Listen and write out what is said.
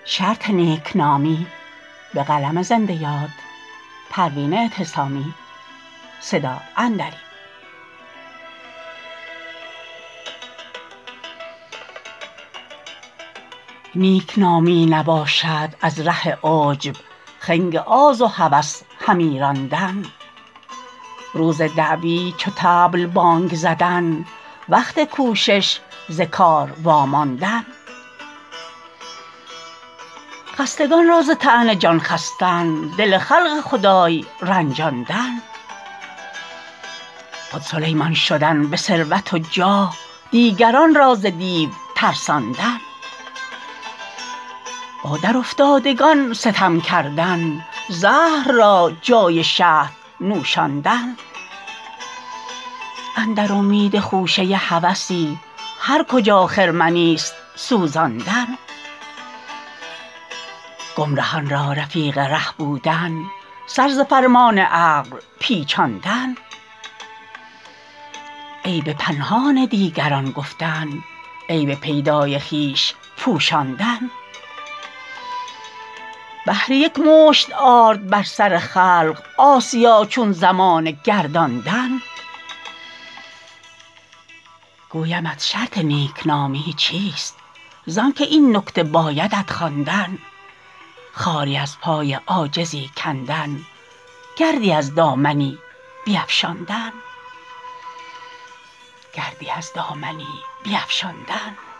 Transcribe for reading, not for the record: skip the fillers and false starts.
شرط نیکنامی. نیکنامی نباشد از ره عجب خنگ آز و هوس همی راندن. روز دعوی چو طبل بانگ زدن، وقت کوشش ز کار واماندن. خستگان را ز طعنه جان خستن، دل خلق خدای رنجاندن. خود سلیمان شدن به ثروت و جاه، دیگران را ز دیو ترساندن. با درافتادگان ستم کردن، زهر را جای شهد نوشاندن. اندر امید خوشه هوسی، هر کجا خرمنی است سوزاندن. گمرهان را رفیق ره بودن، سر ز فرمان عقل پیچاندن. عیب پنهان دیگران گفتن، عیب پیدای خویش پوشاندن. بهر یک مشت آرد بر سر خلق، آسیا چون زمانه گرداندن. گویمت شرط نیکنامی چیست؟ زانکه این نکته بایدت خواندن. خاری از پای عاجزی کندن، گردی از دامنی بیفشاندن.